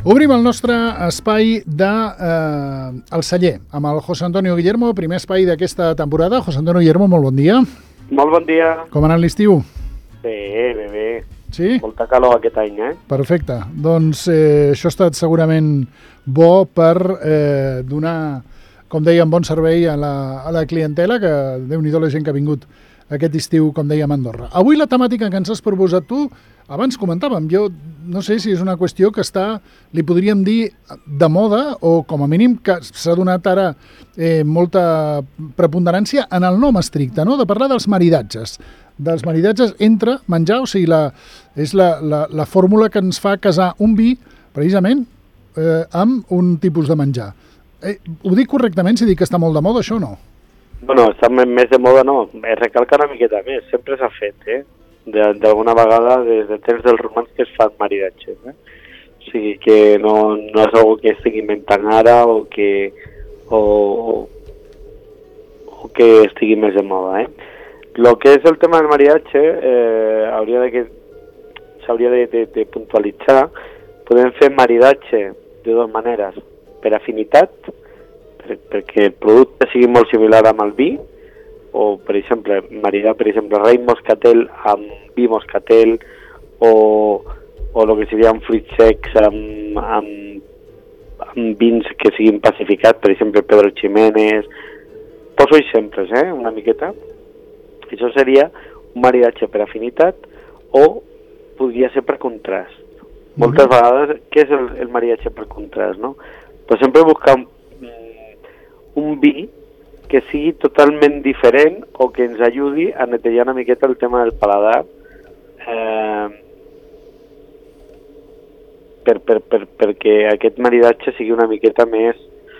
Obrim el nostre espai de El Celler, amb el José Antonio Guillermo, primer espai d'aquesta temporada. José Antonio Guillermo, molt bon dia. Molt bon dia. Com ha anat l'estiu? Bé. Sí? Molta calor aquest any, Perfecte. Doncs això ha estat segurament bo per donar, com dèiem, bon servei a la clientela, que Déu-n'hi-do la gent que ha vingut aquest estiu, com dèiem, a Andorra. Avui la temàtica que ens has proposat tu, abans comentàvem, jo no sé si és una qüestió que està, li podríem dir, de moda, o com a mínim que s'ha donat ara molta preponderància en el nom estricte, no? De parlar dels maridatges entre menjar, o sigui, és la fórmula que ens fa casar un vi, precisament, amb un tipus de menjar. Ho dic correctament si dic que està molt de moda, això o no? Bueno, està més de moda, no. Recalca una miqueta més. Sempre s'ha fet, d'alguna vegada des de temps dels romans que es fan maridatges, O sigui que no és algo que estigui inventant ara o que estigui més de moda, Lo que és el tema del maridatge s'hauria de puntualitzar. Podem fer maridatge de dues maneres, per afinitat, perquè el producte sigui molt similar amb el vi, o, per exemple, maridar, raïm moscatel amb vi moscatel, o el que serien fruits secs amb vins que siguin pacificats, per exemple, Pedro Ximénez. Poso exemples, una miqueta. Això seria un maridatge per afinitat o podria ser per contrast. Moltes vegades, què és el maridatge per contrast, no? Pues sempre buscar un vi que sigui totalment diferent o que ens ajudi a netejar una miqueta el tema del paladar perquè aquest maridatge sigui una miqueta més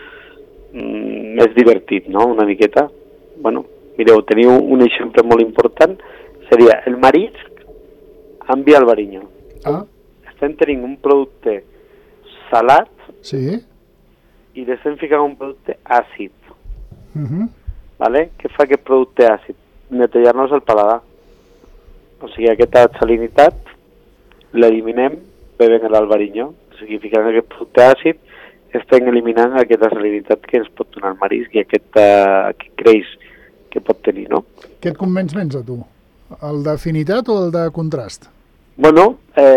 divertit, no? Una miqueta. Bueno, mireu, teniu un exemple molt important, seria el marisc amb vi albariño. Estem tenint un producte salat, sí, i l'estem ficant un producte àcid. Vale? Què fa aquest producte àcid? Netejar-nos el paladar. O sigui, aquesta salinitat l'eliminem bevent l'albariño. O sigui, ficant aquest producte àcid estem eliminant aquesta salinitat que ens pot donar el marisc i aquest creix que pot tenir, no? Què et convenç menys a tu? El d'afinitat o el de contrast? Bueno,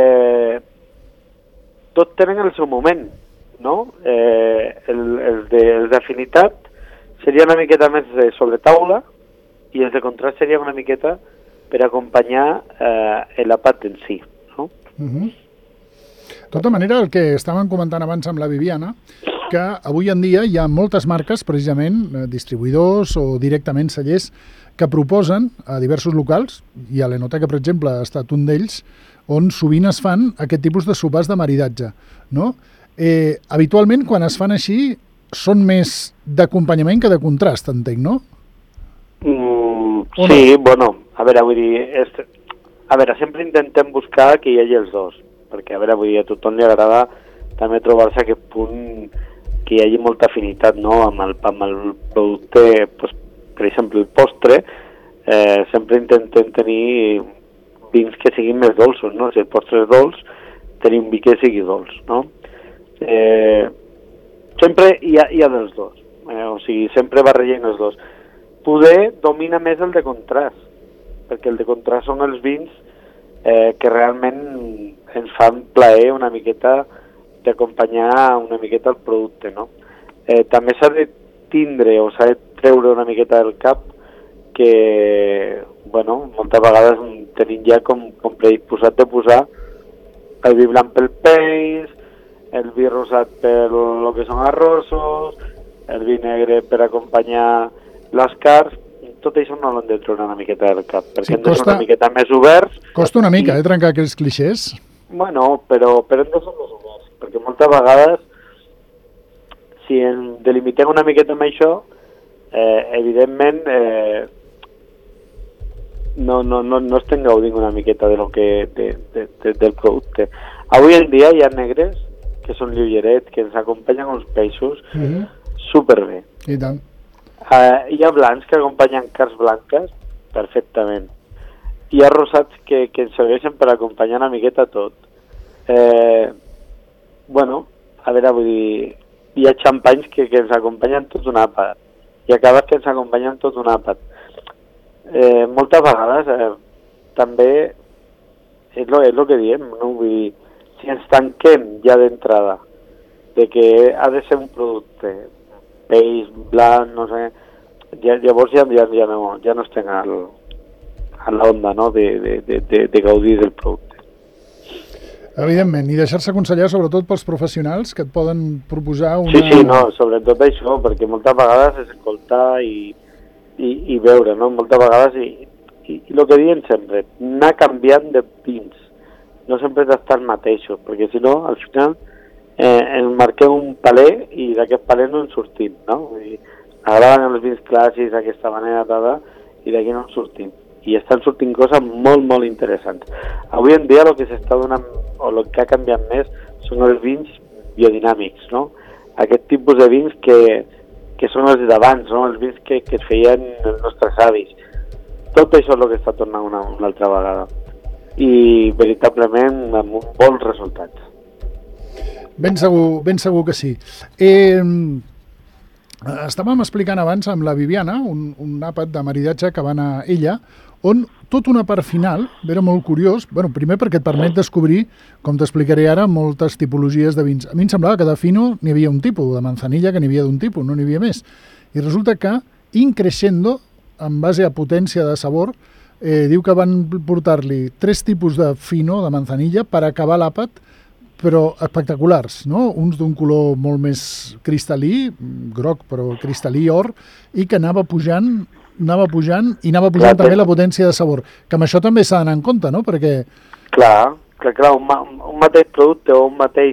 tot tenen el seu moment, no? Els d'afinitat seria una miqueta més sobre taula i els de contrast seria una miqueta per acompanyar l'àpat en si, no? De tota manera, el que estàvem comentant abans amb la Viviana, que avui en dia hi ha moltes marques, precisament, distribuïdors o directament cellers, que proposen a diversos locals, i a l'Enoteca, per exemple, ha estat un d'ells, on sovint es fan aquest tipus de sopars de maridatge, no? Habitualment, quan es fan així, són més d'acompanyament que de contrast, entenc, no? Sí, bueno, a veure, vull dir, sempre intentem buscar que hi hagi els dos, perquè, a veure, vull dir, a tothom li agrada també trobar-se aquest punt que hi hagi molta afinitat, no?, amb el producte, pues, per exemple, el postre, sempre intentem tenir vins que siguin més dolços, no? Si el postre és dolç, tenir un vi que sigui dolç, no? Sempre hi ha dels dos, o sigui, sempre barregem els dos. Poder domina més el de contrast, perquè el de contrast són els vins que realment ens fan plaer una miqueta d'acompanyar una miqueta el producte, no? També s'ha de tindre o s'ha de treure una miqueta del cap que, bueno, moltes vegades tenim ja com predisposat de posar el vi blanc pel peix, el vi rosat per el que són arrossos, el vi negre per acompanyar les carns. Tot això no l'hem de treure una miqueta del cap, perquè hem de ser una miqueta més oberts. Costa una mica, trencar aquells clixés. Bueno, però hem de ser més oberts, perquè moltes vegades, si ens delimitem una miqueta amb això, evidentment no estem gaudint una miqueta del producte. Avui en dia hi ha negres que són lleugerets, que ens acompanyen uns peixos superbé. I tant. Hi ha blancs que acompanyen carns blanques perfectament. Hi ha rosats que ens serveixen per acompanyar una miqueta tot. Bueno, a veure, vull dir, hi ha xampanys que ens acompanyen tot un àpat, i acabes que ens acompanyen tot un àpat. Moltes vegades també és el que diem, no? Vull dir, si ens tanquem ja d'entrada de que ha de ser un producte peix, blanc, no sé, llavors ja no estem a l'onda, no? de gaudir del producte. Evidentment, i deixar-se aconsellar sobretot pels professionals que et poden proposar una... Sí, no, sobretot això, perquè moltes vegades és escoltar i veure, no? Moltes vegades, i el que diuen sempre, anar canviant de vins, no sempre has d'estar mateixos, perquè si no, al final ens marquem un paler i d'aquest paler no en sortim, no? Vull dir, agraden els vins clàssics d'aquesta manera, i d'aquí no en sortim. I estan sortint coses molt, molt interessants. Avui en dia el que s'està donant, o el que ha canviat més, són els vins biodinàmics, no? Aquest tipus de vins que són els d'abans, no? Els vins que es feien els nostres avis. Tot això és el que està tornant una altra vegada. I veritablement amb bons resultats. Ben segur que sí. Estàvem explicant abans amb la Viviana un àpat de maridatge que va anar ella, on tot una part final era molt curiós, primer perquè et permet descobrir, com t'explicaré ara, moltes tipologies de vins. A mi em semblava que de fino n'hi havia un tipus, de manzanilla que n'hi havia d'un tipus, no n'hi havia més. I resulta que, increixendo, en base a potència de sabor, diu que van portar-li 3 tipus de fino, de manzanilla, per acabar l'àpat, però espectaculars, no? Uns d'un color molt més cristal·lí, groc, però cristal·lí or, i que anava pujant també la potència de sabor. Que amb això també s'ha d'anar en compte, no? Perquè... Clar, un mateix producte o un mateix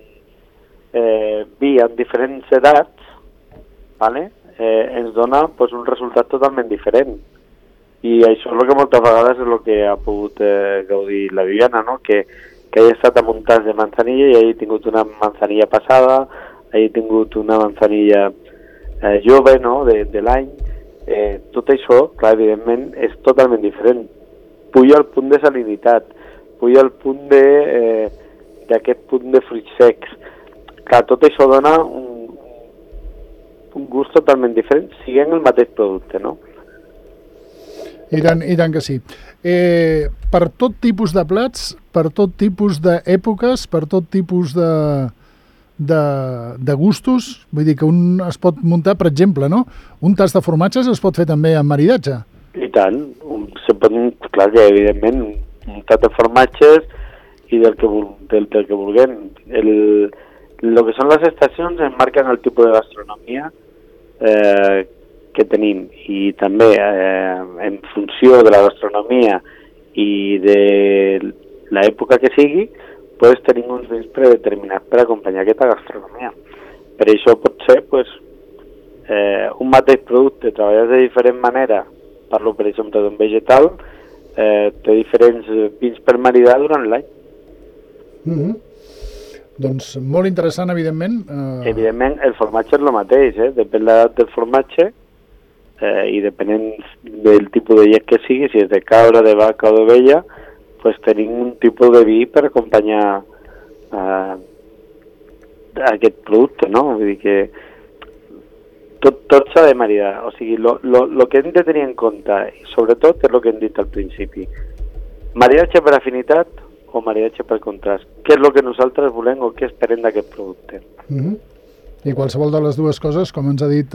vi en diferents edats, ¿vale? Ens dona pues, un resultat totalment diferent. I això és el que moltes vegades és el que ha pogut gaudir la Viviana, no? Que hagi estat amb un tas de manzanilla i hagi tingut una manzanilla passada, hagi tingut una manzanilla jove, no? de l'any. Tot això, clar, evidentment, és totalment diferent. Puja al punt de salinitat, puja al punt d'aquest punt de fruits secs. Clar, tot això dona un gust totalment diferent, siguent el mateix producte, no? I tant que sí. Per tot tipus de plats, per tot tipus d'èpoques, per tot tipus de gustos, vull dir que un es pot muntar, per exemple, no? Un tas de formatges es pot fer també amb maridatge. I tant, clar que evidentment un tas de formatges i del que vulguem. El que són les estacions ens marquen el tipus de gastronomia que tenim, i també en funció de la gastronomia i de l'època que sigui, pues, tenim uns vins predeterminats per acompanyar aquesta gastronomia. Per això pot ser un mateix producte treballat de diferent manera, parlo per exemple d'un vegetal, té diferents vins per maridar durant l'any. Doncs molt interessant, evidentment. Evidentment el formatge és el mateix, depèn de l'edat del formatge, i depenent del tipus de llet que sigui, si és de cabra, de vaca o d'ovella, pues tenim un tipus de vi per acompanyar aquest producte, no? Vull dir que tot s'ha de maridar. O sigui, el que hem de tenir en compte, sobretot, és el que hem dit al principi. Maridatge per afinitat o maridatge per contrast. Què és el que nosaltres volem o què esperem d'aquest producte? I qualsevol de les dues coses, com ens ha dit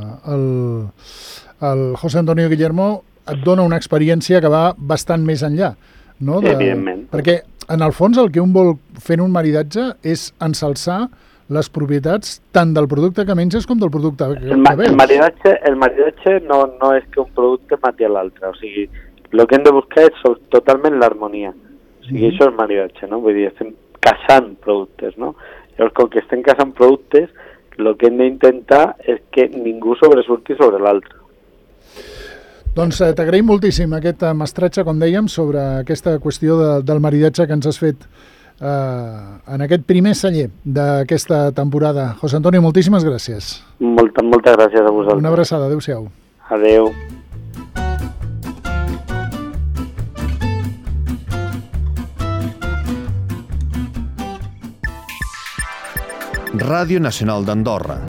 el José Antonio Guillermo, et dona una experiència que va bastant més enllà. No? Evidentment. Perquè, en el fons, el que un vol fer en un maridatge és ensalçar les propietats tant del producte que menges com del producte que veus. El maridatge no és que un producte mati a l'altre. O sigui, el que hem de buscar és totalment l'harmonia. O sigui, això és maridatge, no? Vull dir, estem casant productes, no? Llavors, com que estem casant productes, el que hem d'intentar és que ningú sobresurti sobre l'altre. Doncs t'agraïm moltíssim aquest mestratge, com dèiem, sobre aquesta qüestió del maridatge que ens has fet en aquest primer celler d'aquesta temporada. José Antonio, moltíssimes gràcies. Moltes gràcies a vosaltres. Una abraçada, adéu-siau. Adéu. Ràdio Nacional d'Andorra.